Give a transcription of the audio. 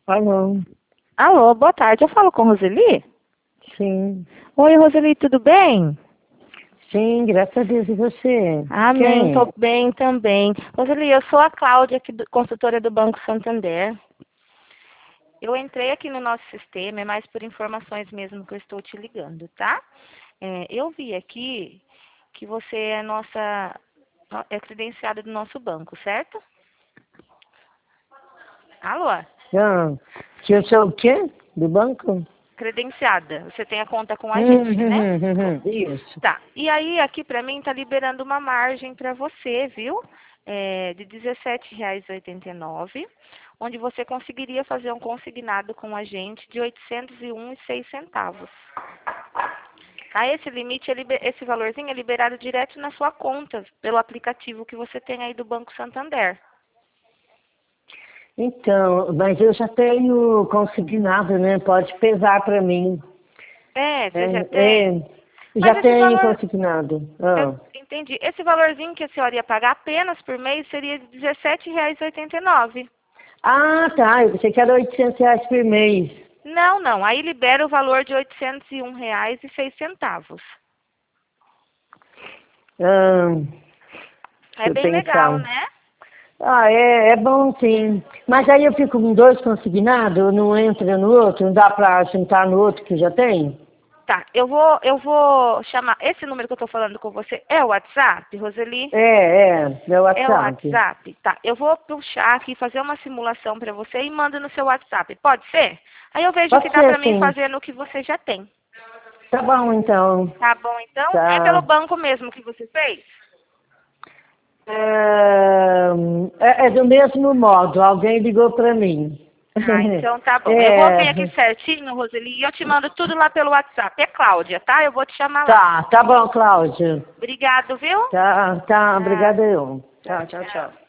Alô? Alô, boa tarde. Eu falo com Roseli? Sim. Oi, Roseli, tudo bem? Sim, graças a Deus. E você? Amém, Quem? tô bem também. Roseli, eu sou a Cláudia, aqui consultora do Banco Santander. Eu entrei aqui no nosso sistema, é mais por informações mesmo que eu estou te ligando, tá? Eu vi aqui que você é credenciada do nosso banco, certo? Alô? Ah, que eu sou o quê? Do banco? Credenciada. Você tem a conta com a gente, né? Isso. Tá. E aí, aqui para mim, tá liberando uma margem para você, viu? De R$ 17,89, onde você conseguiria fazer um consignado com a gente de 801,06 centavos. Tá? Esse limite, esse valorzinho é liberado direto na sua conta, pelo aplicativo que você tem aí do Banco Santander. Então, mas eu já tenho consignado, né? Pode pesar para mim. Você já tem? Já Mas esse tenho valor, consignado. eu Ah. entendi. Esse valorzinho que a senhora ia pagar apenas por mês seria de R$ 17,89. Ah, tá. Eu pensei que era R$ 800 por mês. Não, não. Aí libera o valor de R$ 801,06. Ah, É deixa eu bem legal, pensar. né? Ah, é bom sim. Mas aí eu fico com dois consignados, não entra no outro, não dá pra juntar no outro que já tem? Tá, eu vou chamar. Esse número que eu tô falando com você é o WhatsApp, Roseli? É o É o WhatsApp. WhatsApp? Tá, eu vou puxar aqui, fazer uma simulação para você e mando no seu WhatsApp. Pode ser? Aí eu vejo o que Pode dá ser para mim sim. fazer no que você já tem. Tá bom então. Tá bom, então? É pelo Tá. banco mesmo que você fez? É do mesmo modo, alguém ligou pra mim. Ah, então tá bom. Eu vou ver aqui É, certinho, Roseli, e eu te mando tudo lá pelo WhatsApp. É Cláudia, tá? Eu vou te chamar lá. tá bom, Cláudia. Obrigado, viu? Tá, Tchau, obrigada eu. tchau, Tá, tchau, tchau. tchau.